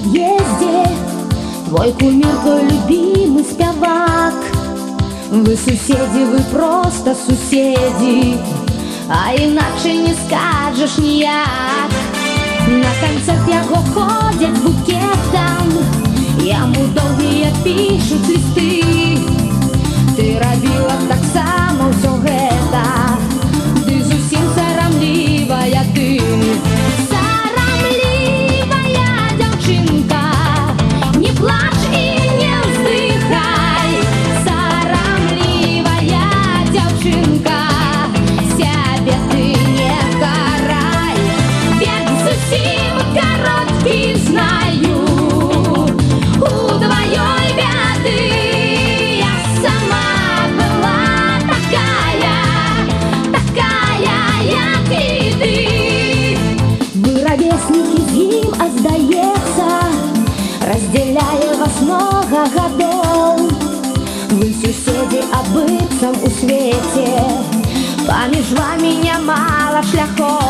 подъезде твой кумир, твой любимый спевак. Вы соседи, вы просто суседи, а інакше не скажеш ніяк. На концерт яго ходять букетом, яму доўгія пішуць лісты. Ты рабіла так само ўсё гэта, ты зусім сарамлівая ты. Сарамлівая дзяўчынка, не плач і не ўздыхай. Сарамлівая дзяўчынка, сябе ты не карай. Век зусім кароткі, знаю, у тваёй бяды. Я сама была такая, як і ты. Вы ровесники з ім, а здаецца, раздзяляе вас многа гадоў. Вы суседзі, а быццам у свеце паміж вамі нямала шляхоў.